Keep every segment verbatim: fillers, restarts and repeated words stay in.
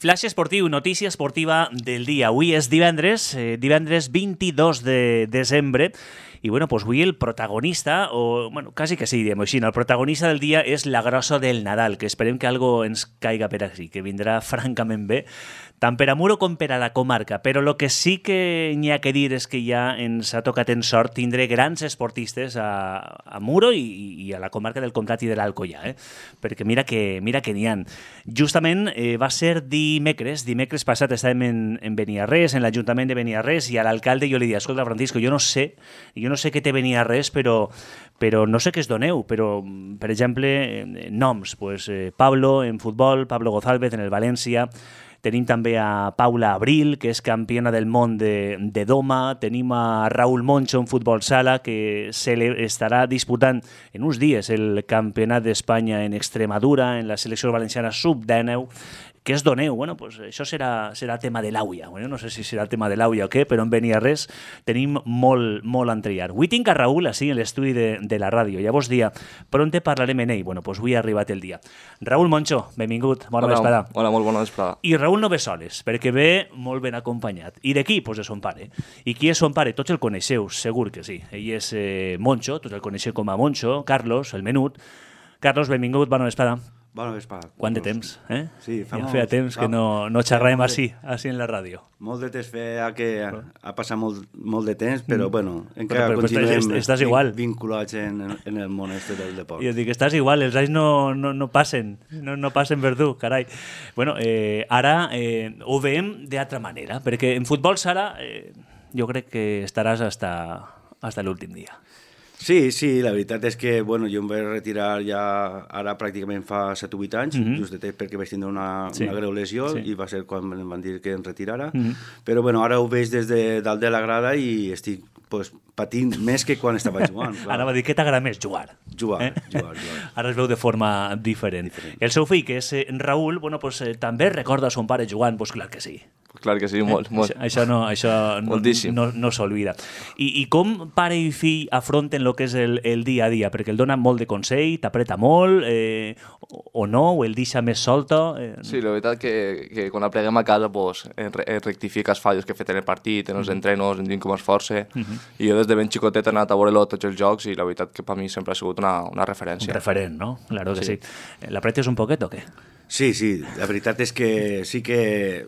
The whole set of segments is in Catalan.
Flash esportiu, notícia esportiva del dia. Avui és divendres, eh, divendres vint-i-dos de desembre, i bueno, pues avui el protagonista, o bueno, quasi que sí, diguem-ho així, el protagonista del dia és la grossa del Nadal, que esperem que algo ens caiga per aquí, que vindrà francament bé, tant per a Muro com per a la comarca. Però el que sí que n'hi ha que dir és que ja ens ha tocat en sort tindre grans esportistes a, a Muro i, i a la comarca del Comtat i de l'Alcoià, eh? Perquè mira que, mira que n'hi ha. Justament eh, va ser dimecres, dimecres passat estàvem en, en Beniarrés, en l'Ajuntament de Beniarrés, i a l'alcalde jo li dic, escolta, Francisco, jo no sé, jo no sé què té Beniarrés, però, però no sé què es doneu, però, per exemple, eh, noms, pues, eh, Pablo en futbol, Pablo Gozálvez en el València, tenim també a Paula Abril, que és campiona del món de, de doma. Tenim a Raúl Moncho en futbol sala, que se le estarà disputant en uns dies el campionat d'Espanya en Extremadura, en la selecció valenciana sub dinou. Què es doneu? Bueno, pues això serà, serà tema de l'auia. Bueno, no sé si serà tema de l'auia o què, però en Beniarrés tenim molt, molt a triar. Avui tinc a Raúl així en l'estudi de, de la ràdio. Llavors dia, pronte parlarem en ell. Bueno, pues avui ha arribat el dia. Raúl Moncho, benvingut. Bona hola, vesprada. Hola, molt bona vesprada. I Raúl no ve soles, perquè ve molt ben acompanyat. I de qui? Pues de son pare. I qui és son pare? Tots el coneixeu, segur que sí. Ell és eh, Moncho, tots el coneixeu com a Moncho, Carlos, el menut. Carlos, benvingut, bona vesprada. Bona vesprada. Quant de temps, eh? Sí, fa ja molt, feia temps que no, no xerràvem així, així en la ràdio. Molt de temps feia que ha, ha passat molt, molt de temps, però mm. bueno, encara però, però, continuem estàs, estàs igual. vinculats en, en el món este del deport. Jo dic, estàs igual, els anys no, no, no passen, no, no passen per tu, carai. Bueno, eh, ara eh, ho veiem d'altra manera, perquè en futbol sala eh, jo crec que estaràs hasta, hasta l'últim dia. Sí, sí, la veritat és que bueno, jo em vaig retirar ja ara pràcticament fa set o vuit anys, mm -hmm. just de temps perquè vaig tindre una, sí. una greu lesió sí. i va ser quan em van dir que em retirara. Mm -hmm. Però bueno, ara ho veig des de dalt de la grada i estic pues, patint més que quan estava jugant. Clar. Ara va dir, què t'agrada més? Jugar. Jugar, eh? jugar, jugar. Ara es veu de forma diferent. diferent. El seu fill, que és eh, Raúl, bueno, pues, eh, també recorda son pare jugant? Pues clar que sí. Clar que sí, molt. Eh? molt. Això, això no, això no, no, no s'olvida. I, I com pare i fill afronten el que és el, el dia a dia? Perquè el dona molt de consell, t'apreta molt, eh, o no, o el deixa més solta? Eh... Sí, la veritat que, que quan apleguem a casa pues, rectifica els fallos que he fet en el partit, en els mm. entrenos, en com esforce. Mm -hmm. I jo des de ben xicotet he anat a veure tots els jocs i la veritat que per mi sempre ha sigut una, una referència. Un referent, no? Claro que sí. sí. L'apretes un poquet o què? Sí, sí, la veritat és que sí que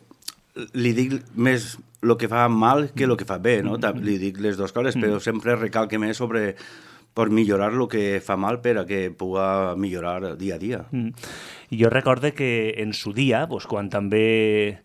li dic més el que fa mal que el que fa bé, no? Mm-hmm. Li dic les dues coses, mm. però sempre recalque més sobre per millorar el que fa mal per a que pugui millorar dia a dia. Mm. Jo recorde que en su dia, pues, quan també,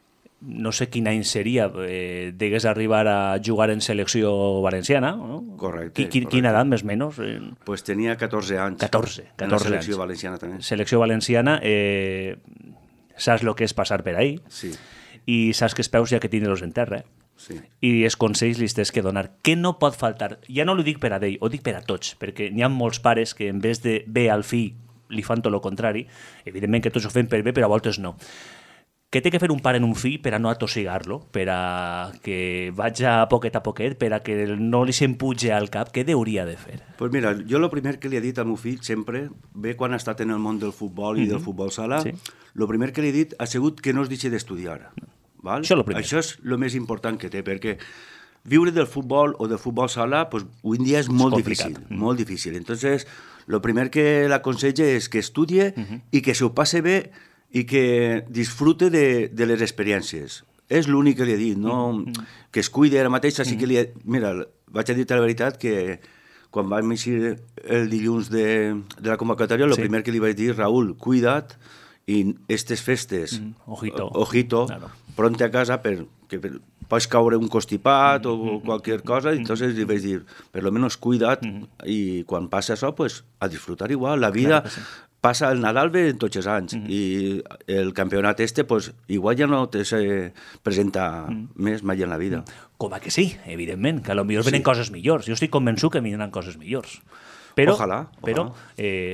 no sé quin any seria, eh, degués arribar a jugar en selecció valenciana, no? Correcte. Qui, correcte. Quina edat, més o menys? Eh... Pues tenia catorze anys. catorze, catorze en la selecció anys. valenciana també. Selecció valenciana, eh, saps el que és passar per ahí? Sí. I saps que els peus ja que tindre-los en terra. Sí. I els consells li tens que donar. Què no pot faltar? Ja no ho dic per a ell, ho dic per a tots, perquè n'hi ha molts pares que en vez de bé al fill li fan tot el contrari. Evidentment que tots ho fem per bé, però a voltes no. Què té que fer un pare en un fill per a no atossigar-lo, per a que vagi a poquet a poquet, per a que no li s'empuja al cap? Què hauria de fer? Pues mira, jo el primer que li he dit al meu fill sempre, bé quan ha estat en el món del futbol i mm-hmm. del futbol sala, el sí. primer que li he dit ha sigut que no es deixi d'estudiar. Val? Això, Això és el més important que té, perquè viure del futbol o del futbol sala, pues, avui en dia és molt és difícil, mm. molt difícil. Entonces, el primer que l'aconsella és que estudie mm-hmm. i que s'ho passe bé i que disfrute de, de les experiències. És l'únic que li he dit, no? Mm-hmm. Que es cuide ara mateix, així mm-hmm. que li he... Mira, vaig a dir-te la veritat que quan vam eixir el dilluns de, de la convocatòria, el sí. primer que li vaig dir, Raúl, cuida't, i aquestes festes, mm, ojito, ojito claro. pronte a casa perquè per, pots caure un constipat mm, o mm, qualsevol cosa, mm, entonces li vaig dir, per lo menos cuida't, mm, i quan passa això, pues, a disfrutar igual. La vida claro sí. passa, el Nadal ve en tots els anys, mm, i el campionat este, pues, igual ja no te se presenta mm. més mai en la vida. Com a que sí, evidentment, que potser sí. venen coses millors. Jo estic convençut que vindran coses millors. Però, ojalà, ojalà. Però, eh,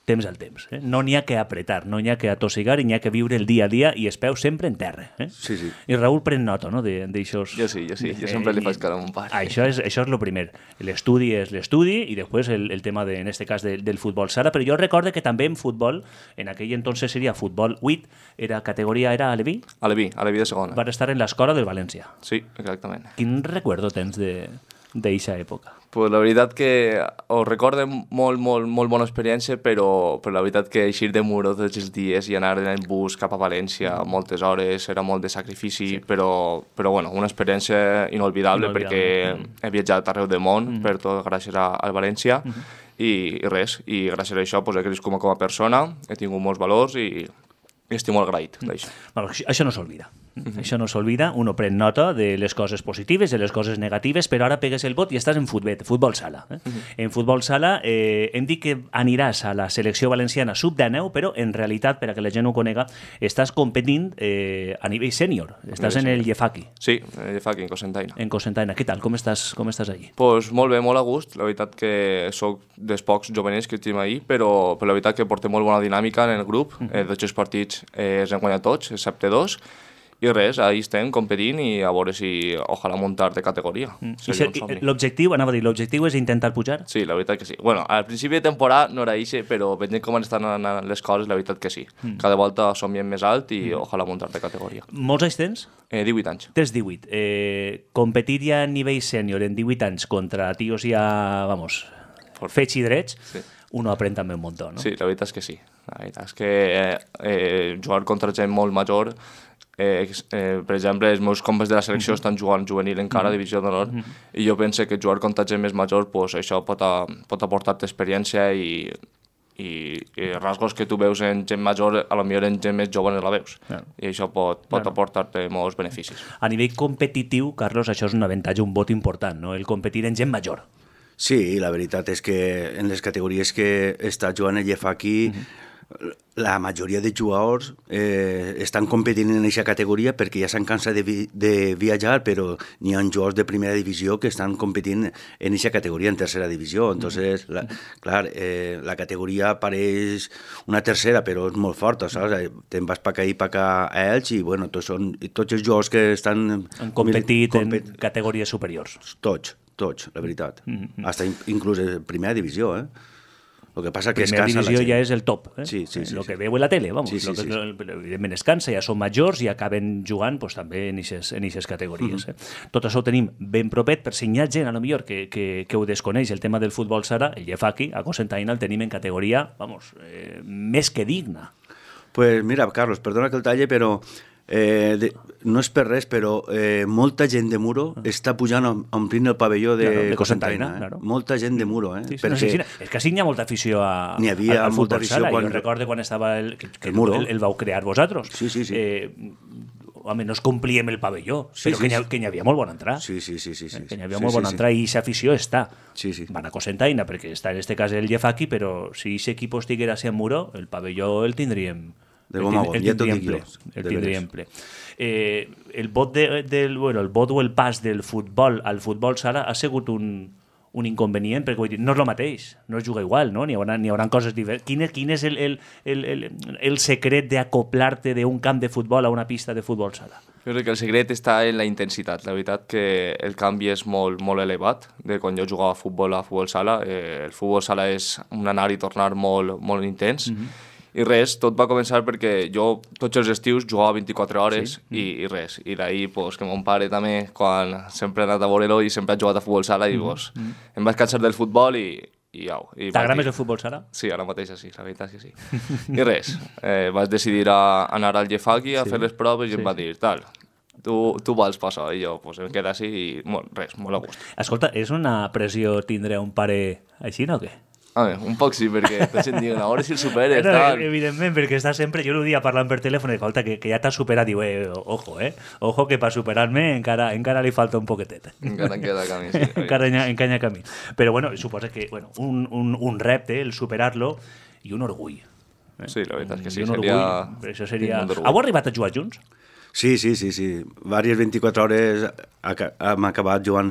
temps al temps. Eh? No n'hi ha que apretar, no n'hi ha que atossigar, i n'hi ha que viure el dia a dia i es peu sempre en terra. Eh? Sí, sí. I Raül pren nota, no?, d'això. Jo sí, jo sí, jo sempre li faig cara a mon pare. Això és, això és el primer. L'estudi és l'estudi i després el, el tema, de, en este cas, de, del futbol sala. Però jo recordo que també en futbol, en aquell entonces seria futbol vuit, era categoria, era Aleví? Aleví, Aleví de segona. Va estar en l'escola del València. Sí, exactament. Quin recuerdo tens de d'eixa època? Pues la veritat que ho recorde molt, molt, molt bona experiència, però, però la veritat que eixir de Muro tots els dies i anar en bus cap a València moltes hores era molt de sacrifici, sí. però, però bueno, una experiència inolvidable, inolvidable. perquè mm. he viatjat arreu del món, mm. per tot gràcies a, al València, mm. i, i res, i gràcies a això pues, he crescut com a persona, he tingut molts valors i, i estic molt agraït d'això. Bueno, això no s'olvida. Mm-hmm. Això no s'olvida, uno pren nota de les coses positives, de les coses negatives, però ara pegues el vot i estàs en futbet, futbol sala. Eh? Mm-hmm. En futbol sala eh, hem dit que aniràs a la selecció valenciana sub dinou, però en realitat, per a que la gent ho conega, estàs competint eh, a nivell sènior. Estàs sí, en el Yefaki. Sí, en el Yefaki, en Cosentaina. En Cosentaina. Què tal? Com estàs, com estàs allí? Pues molt bé, molt a gust. La veritat que sóc dels pocs jovenets que tenim ahí, però, però la veritat que portem molt bona dinàmica en el grup. Mm-hmm. eh, Tots els partits eh, els hem guanyat tots, excepte dos. I res, ahí estem competint i a veure si ojalà muntar de categoria. Mm. L'objectiu, anava a dir, l'objectiu és intentar pujar? Sí, la veritat que sí. Bueno, al principi de temporada no era això, però veient com estan anant les coses, la veritat que sí. Mm. Cada volta somiem més alt i mm. ojalà muntar de categoria. Molts anys tens? Eh, divuit anys. Tens divuit. Eh, competir ja a nivell sènior en divuit anys contra tios ja, vamos, fets i drets, sí. Uno aprèn també un muntó, no? Sí, la veritat és que sí. La veritat és que eh, eh, jugar contra gent molt major, eh, eh, per exemple, els meus companys de la selecció mm-hmm. estan jugant juvenil encara, mm-hmm. divisió d'honor, mm-hmm. i jo penso que jugar contra gent més major, pues, això pot, a, pot aportar-te experiència i, i, i rasgos que tu veus en gent major, a lo millor en gent més jove no la veus. Claro. I això pot, pot claro. aportar-te molts beneficis. A nivell competitiu, Carlos, això és un avantatge, un vot important, no? El competir en gent major. Sí, la veritat és que en les categories que està jugant el Yefaki, mm-hmm. la majoria de jugadors eh, estan competint en aquesta categoria perquè ja s'han cansat de, vi de viatjar, però n'hi ha jugadors de primera divisió que estan competint en aquesta categoria, en tercera divisió. Entonces, la, clar, eh, la categoria pareix una tercera, però és molt forta, saps? Te'n vas pa acá i pa acá a Elx i, bueno, tots, són, tots els jugadors que estan... Han competit en categories superiors. Tots. Tots, la veritat. Mm-hmm. Hasta inclús en primera divisió, eh? Lo que passa que primera es cansa divisió ja és el top, eh? Sí, sí, sí. Lo que sí. veu en la tele, vamos. Sí, sí, lo que, sí. Evidentment es cansa, ja són majors i acaben jugant pues, també en aquestes categories. Mm-hmm. eh? Tot això ho tenim ben propet, per si hi ha gent, a lo millor, que, que, que ho desconeix, el tema del futbol sala, el Yefaki, a Cosentaina el tenim en categoria, vamos, eh, més que digna. Pues mira, Carlos, perdona que el talle, però Eh, de, no és per res, però eh, molta gent de Muro està pujant omplint el pavelló de, claro, de Cosentaina. Eh? Claro. Molta gent de Muro. Eh? Sí, sí, perquè... no, sí, sí, és que sí n'hi ha molta afició a, n'hi havia al, al molta futbol afició sala. quan... Jo recordo quan estava el, que, que el Muro. El, el vau crear vosaltres. Sí, sí, sí. Eh, home, no es complíem el pavelló, sí, però sí, que n'hi ha, havia molt bona entrada. Sí, sí, sí. sí, sí. Eh, que n'hi havia sí, molt bona sí, entrada sí. i aquesta afició està. Sí, sí. Van a Cosentaina, perquè està en este cas el Yefaki, però si aquest equip estiguera en Muro, el pavelló el tindríem... De goma, el tindríem ple. El tindríem ple. Eh, el vot de, del, bueno, el vot o el pas del futbol al futbol sala ha sigut un, un inconvenient, perquè vull dir, no és el mateix, no es juga igual, no? N'hi haurà, n'hi haurà coses diferents. Quin, quin és el, el, el, el, el secret d'acoplar-te d'un camp de futbol a una pista de futbol sala? Jo crec que el secret està en la intensitat. La veritat que el canvi és molt, molt elevat de quan jo jugava a futbol a futbol sala. Eh, el futbol sala és un anar i tornar molt, molt intens. Mm-hmm. I res, tot va començar perquè jo tots els estius jugava vint-i-quatre hores sí. i, i res. I d'ahir, pues, que mon pare també, quan sempre ha anat a veure-lo i sempre ha jugat a futbol sala, i pues, mm. em vaig cansar del futbol i, i au. T'agrada més el futbol sala? Sí, ara mateix sí, la veritat que sí. I res, eh, vaig decidir a anar al Yefaki a sí. fer les proves i sí. em va dir, tal, tu, tu vols passar. I jo, pues, em quedo així i bueno, res, molt a gust. Escolta, és una pressió tindre un pare així, no o què? A veure, un poc sí, perquè tots em diuen, a veure si el superes, no, tal. Evidentment, perquè està sempre, jo l'ho dia parlant per telèfon i escolta, que, que ja t'ha superat, diu, eh, ojo, eh, ojo que per superar-me encara, encara li falta un poquetet. Encara en queda camí, sí. encara encanya camí. Però bueno, suposa que, bueno, un, un, un repte, el superar-lo, i un orgull. Eh? Sí, la veritat és que sí, un seria... Orgull, això seria... Heu arribat a jugar junts? Sí, sí, sí, sí. Vàries vint-i-quatre hores hem acabat jugant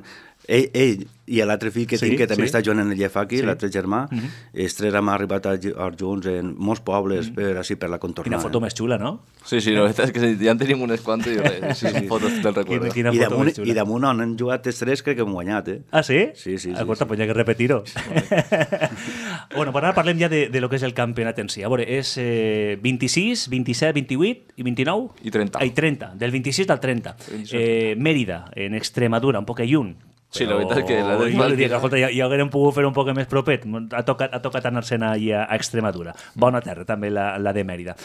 Ell, ell i l'altre fill que Sí, tinc, que també sí. està jugant en el Llefaqui, Sí. l'altre germà, els tres hem arribat a jugar junts en molts pobles per, així, per la Quina contornada. foto més xula, no? Sí, sí, la veritat és que ja en tenim unes quantes i res, sí, sí, fotos del recuerdo. Quina I foto damunt, més xula. I damunt on han jugat els tres crec que hem guanyat, eh? Ah, sí? Sí, sí, sí, Escolta, sí. pues hi ha que repetir-ho. Bueno, per ara parlem ja de, de lo que és el campionat en si. A veure, és eh, vint-i-sis, vint-i-set, vint-i-vuit i vint-i-nou? I trenta. Ai, trenta, del vint-i-sis al trenta. vint-i-set. Eh, Mèrida, en Extremadura, un poc lluny. Sí, la veritat que la Però del jo li Valky- dic, escolta, ja, ja haguérem pogut fer un poc més propet. Ha tocat, ha tocat anar-se'n allà a Extremadura. Bona terra, també, la, la de Mèrida.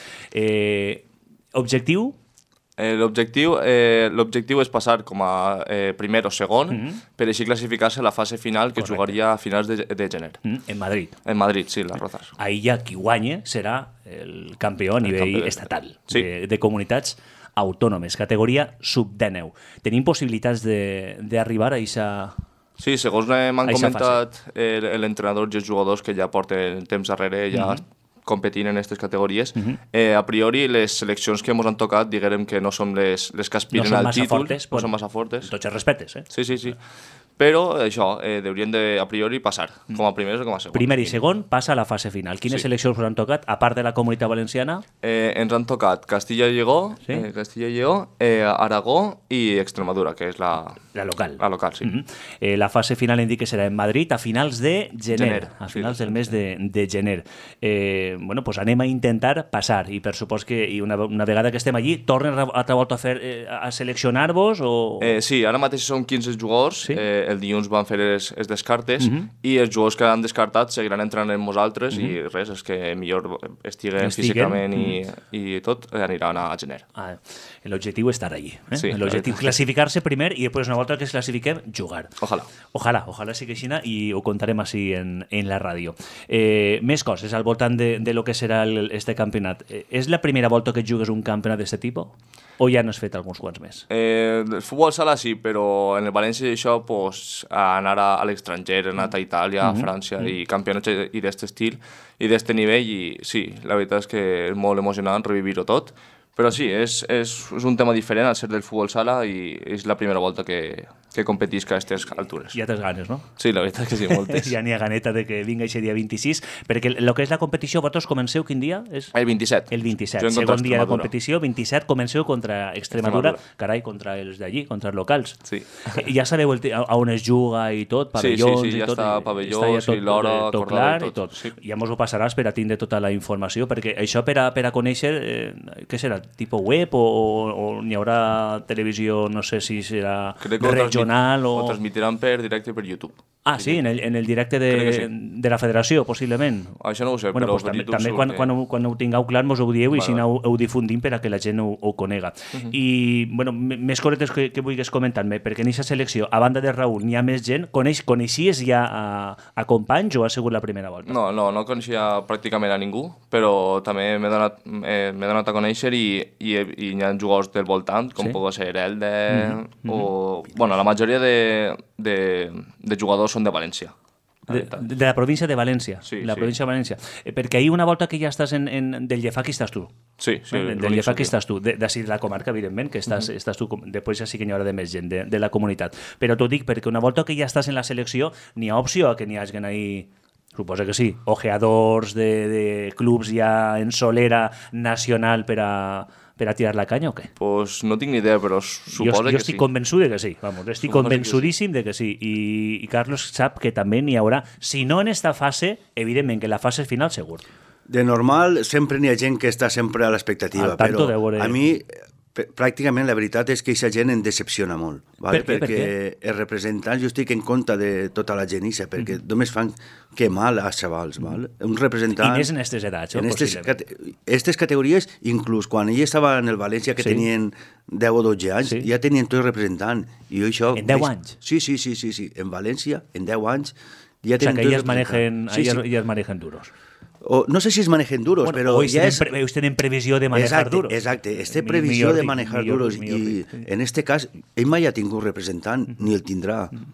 Eh, objectiu? Eh, L'objectiu eh, l'objectiu és passar com a eh, primer o segon per així classificar-se a la fase final que Correcte. jugaria a finals de, de gener. Mm, en Madrid. En Madrid, sí, les Rozas. Ahí ja qui guanye serà el campió a nivell campió de- estatal Sí. de, de comunitats autònomes, categoria sub dinou. Tenim possibilitats de- d'arribar a aquesta... Sí, segons eh, m'han Eixa comentat eh, l'entrenador i els jugadors que ja porten temps darrere ja competint en aquestes categories, eh, a priori les seleccions que ens han tocat, diguem que no són les, les que No aspiren són al massa títol, fortes, no però- són massa fortes. Tots els respetes, eh? Sí, sí, sí. Però això, eh, deurien de, a priori passar, com a primers o com a segons. Primer i segon passa a la fase final. Quines Sí. seleccions us han tocat, a part de la Comunitat Valenciana? Eh, ens han tocat Castilla y Lleó, Sí. eh, Castilla y Lleó, eh, Aragó i Extremadura, que és la, La local. la local, sí. Mhm. Eh, la fase final indica que serà en Madrid a finals de gener, Gener, a sí, finals sí, del mes de, de gener. Eh, bueno, pues anem a intentar passar i per supòs que i una, una vegada que estem allí tornen a altra volta a, fer, eh, a seleccionar-vos o... Eh, sí, ara mateix són quinze jugadors, Sí. eh, el dilluns van fer els, els descartes i els jugadors que han descartat seguiran entrant amb nosaltres i res, és que millor estiguen, Estiguen. físicament i, i tot, eh, aniran a gener. Ah, l'objectiu és estar allí. Eh? Sí, l'objectiu la veritat. classificar-se primer i després una volta que es classifiquem, jugar. Ojalà. Ojalà, ojalà sigui així i ho contarem així en, en la ràdio. Eh, més coses al voltant de, de lo que serà el, este campionat. Eh, és la primera volta que jugues un campionat d'aquest tipus? O ja n'has fet alguns quants més? Eh, el futbol sala sí, però en el València i això, pues, anar a, a l'estranger, he anat a Itàlia, a França, i campionats i d'aquest estil, i d'aquest nivell, i sí, la veritat és que és molt emocionant revivir-ho tot, però sí, és, és, és un tema diferent al ser del futbol sala i és la primera volta que, que competisc a aquestes altures. Ja tens ganes, no? Sí, la veritat és que sí, moltes. Ja n'hi ha ganeta de que vinga aquest dia vint-i-sis, perquè el que és la competició, vosaltres comenceu quin dia? És El vint-i-set. el vint-i-set, Juguem contra segon dia de Extremadura. competició, vint-i-set comenceu contra Extremadura, Extremadura. carai, contra els d'allí, contra els locals. Sí. I ja sabeu el, a on es juga i tot, Sí, sí, pavellons sí, i ja tot. està i- pavellons està ja i l'hora eh, tot acordada clar i i tot. tot, sí. Ja mos ho passaràs per a tindre tota la informació, perquè això per a, per a conèixer, eh, què serà, tipus web o, o, o n'hi haurà televisió, no sé si serà Crec que ho regional transmit- o... Ho transmitiran per directe per YouTube. Ah, sí, en el, en el directe Crec que de, sí. de la federació, possiblement. Això no ho sé, Bueno, però pues per també, YouTube també segur quan, que- quan, ho, quan ho tingueu clar mos ho dieu i Vale, si vale. no ho, ho difundim per a que la gent ho, ho conega. I, bueno, m- més cosetes que, que vulguis comentar-me, perquè en aquesta selecció, a banda de Raül, n'hi ha més gent. Coneix, coneixies ja a, a companys o ha sigut la primera volta? No, no, no coneixia pràcticament a ningú, però també m'he donat, eh, m'he donat a conèixer i, i, i hi ha jugadors del voltant, com Sí? sí? pot ser Elde, o... Bueno, la majoria de, de, de jugadors són de València. la De, veritat. de la província de València. Sí, la sí. província de València. Eh, perquè ahir una volta que ja estàs en, en, del Llefaqui estàs tu. Sí, sí. Eh, del l'únic Llefaqui sóc jo. estàs tu, de, d'ací de la comarca, evidentment, que estàs, estàs tu, com- després ja sí que n'hi haurà de més gent de, de la comunitat. Però t'ho dic perquè una volta que ja estàs en la selecció, n'hi ha opció a que n'hi hagin ahí, suposa que sí, ojeadors de, de clubs ja en solera nacional per a, per a tirar la canya o què? Pues no tinc ni idea, però Jo, suposo jo que estic sí. convençut de que sí, vamos, estic Suposo que convençudíssim de que sí. I, I Carlos sap que també n'hi haurà, si no en esta fase, evidentment que en la fase final segur. De normal, sempre n'hi ha gent que està sempre a l'expectativa, Al tanto però de veure- a mi pr- pràcticament la veritat és que aquesta gent em decepciona molt. Vale? Per què? Per Perquè els representants, jo estic en contra de tota la gent ixa, perquè només fan que mal als xavals. Val? Un representant... I més en aquestes edats, eh, En estes, possiblement. cate estes categories, inclús quan ell estava en el València, que Sí. tenien deu o dotze anys, Sí. ja tenien tot representant. I jo això... En deu anys? Sí, sí, sí, sí, sí. En València, en deu anys, ja O sea, tenen que tots ellas manejen, representant. Sí, ellas, sí. ellas manejen duros. O, no sé si es manejen duros, Bueno, però o ells ja tenen, és... pre ells tenen previsió de manejar exacte, duros. Exacte, este Mi- previsió millor de dic, manejar millor duros dic, millor i dic, sí. en este cas ell mai ha tingut representant, ni el tindrà.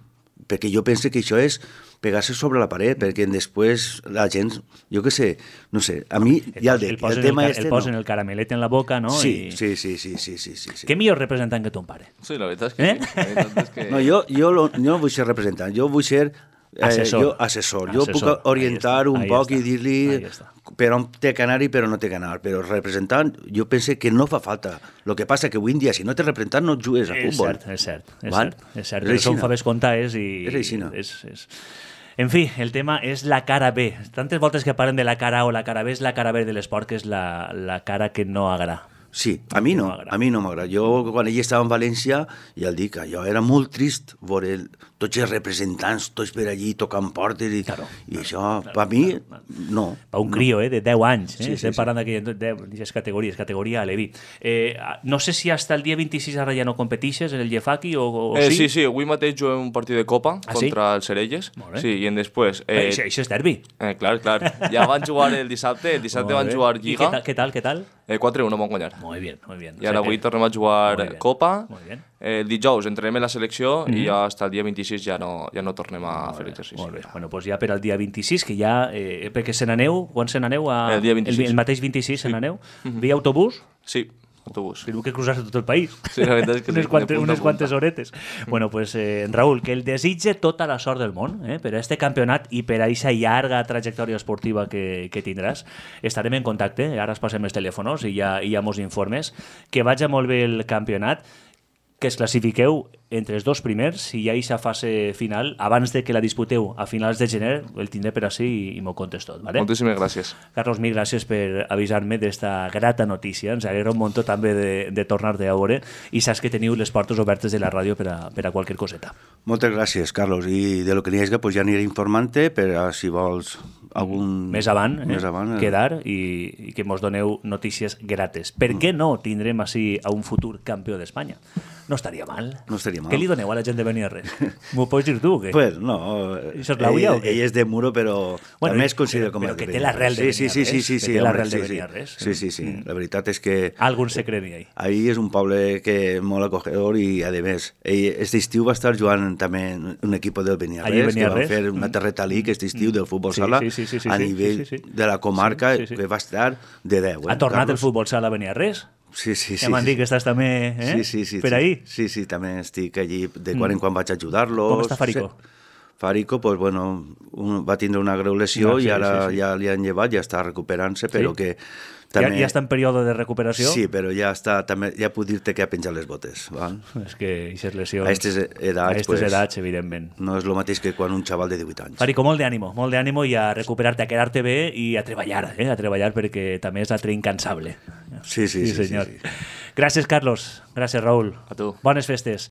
perquè jo penso que això és pegar-se sobre la paret, perquè després la gent, jo què sé, no sé, a mi ja el, el, el, el tema el, este el posen no. el caramelet en la boca, no? Sí, I... sí, sí, sí, sí, sí, sí, sí. Què millor representant que ton pare? Sí, la veritat és que Eh? sí. La veritat és que... No, jo, jo, lo, jo no vull ser representant, jo vull ser eh, Assessor. jo, assessor. Jo Assessor. puc orientar Ahí està, un ahí poc està, i dir-li ahí està. per on té que anar i per on no té que anar, però representant jo penso que no fa falta. El que passa que avui en dia, si no tens representant, no jugues a És futbol. cert, és cert. És Val? cert, és cert. És Però així, són no? faves comptaes i... És així, no? És, és... En fi, el tema és la cara B. Tantes voltes que parlen de la cara A o la cara B, és la cara B de l'esport, que és la, la cara que no agrada. Sí, a mi no, a mi no m'agrada. Jo, quan ell estava en València, ja el dic, jo era molt trist veure el, tots els representants, tots per allí tocant portes, i, Claro, i això, per mi, no. Per un crio, eh, de deu anys, eh? Sí, sí, Estem sí. parlant d'aquelles categories, categoria Alevi. Eh, no sé si hasta el dia vint-i-sis ara ja no competixes en el Jefaki o, o Eh, sí? sí, sí, avui mateix juguem un partit de Copa Ah, sí? contra el Cerelles. Molt bé. Sí, i en després... Eh, Eh, això, això és derbi. eh, clar, clar. Ja van jugar el dissabte, el dissabte Molt van bé. jugar I Lliga. què tal, què tal, què tal? Eh, quatre a u, no van guanyar. Molt bien, molt bien. I ara avui tornem a Molt jugar bien, Copa. molt bien. Eh, el dijous entrenem en la selecció i ja fins al dia vint-i-sis ja no, ja no tornem a fer exercici. Molt bé. Bueno, doncs ja per al dia vint-i-sis, que ja... Eh, perquè se n'aneu, quan se n'aneu? A... El dia vint-i-sis. El, el mateix vint-i-sis se n'aneu? Via autobús? Sí, autobús. Teniu que cruzar tot el país. Sí, la veritat és que sí, unes quantes, de punta a unes punta. quantes horetes. Bueno, pues, eh, Raúl, que el desitge tota la sort del món eh, per a este campionat i per a aquesta llarga trajectòria esportiva que, que tindràs. Estarem en contacte, ara es passem els telèfons i ja, i ja mos informes. Que vagi molt bé el campionat, que es classifiqueu entre els dos primers i ja aquesta fase final, abans de que la disputeu a finals de gener, el tindré per ací i, i m'ho contes tot. ¿vale? Moltíssimes gràcies. Carlos, mil gràcies per avisar-me d'esta grata notícia. Ens alegra un muntó també de, de tornar-te a veure i saps que teniu les portes obertes de la ràdio per a, per a qualsevol coseta. Moltes gràcies, Carlos, i de lo que n'hi hagi, pues ja aniré informant-te per a, si vols algun... Més avant, eh? Més avant, eh? quedar i, i que mos doneu notícies grates. Per què no tindrem així a un futur campió d'Espanya? No estaria mal. No estaria mal. Què li doneu a la gent de Beniarrés? M'ho pots dir tu, o què? Pues no, Això és l'auia, ell, o què? ell és de Muro, però Bueno, també es considera però- com a però de que té l'arrel de sí, sí, sí, sí, Beniarrés, sí, que sí, té home, l'arrel de sí, sí. Beniarrés. Sí, sí, sí. Mm. La veritat és que Algun secret n'hi ha ahí. ahí és un poble que molt acogedor i, a més, ell, este estiu va estar jugant també en un equip del Allí Beniarrés, a que van Beniarrés. fer una terreta league este estiu del futbol Sí, sala sí, sí, sí, sí, a sí, nivell sí, sí, sí. de la comarca, Sí, sí, sí. que va estar de deu. Eh, Ha tornat el Carlos? futbol sala a Beniarrés? Sí, sí, sí. Ja m'han sí. dit que estàs també eh? Sí, sí, sí. per sí. ahí. Sí, sí, també estic allí de quan en quan vaig ajudar-los. Com està Farico? Sí. Farico, pues, bueno, un, va tindre una greu lesió Ah, sí, i ara sí, sí. ja li han llevat, ja està recuperant-se, però Sí? que Ja, també... ja està en període de recuperació? Sí, però ja està, també, ja puc dir-te que ha penjat les botes, val? És que aquestes lesions... A aquestes edats, a aquestes pues, edats, evidentment. no és el mateix que quan un xaval de divuit anys. Farico, molt d'ànimo, molt d'ànimo i a recuperar-te, a quedar-te bé i a treballar, eh? a treballar perquè també és altre incansable. Sí, sí, sí, sí, senyor. sí, sí. Gràcies, Carlos. Gràcies, Raúl. A tu. Bones festes.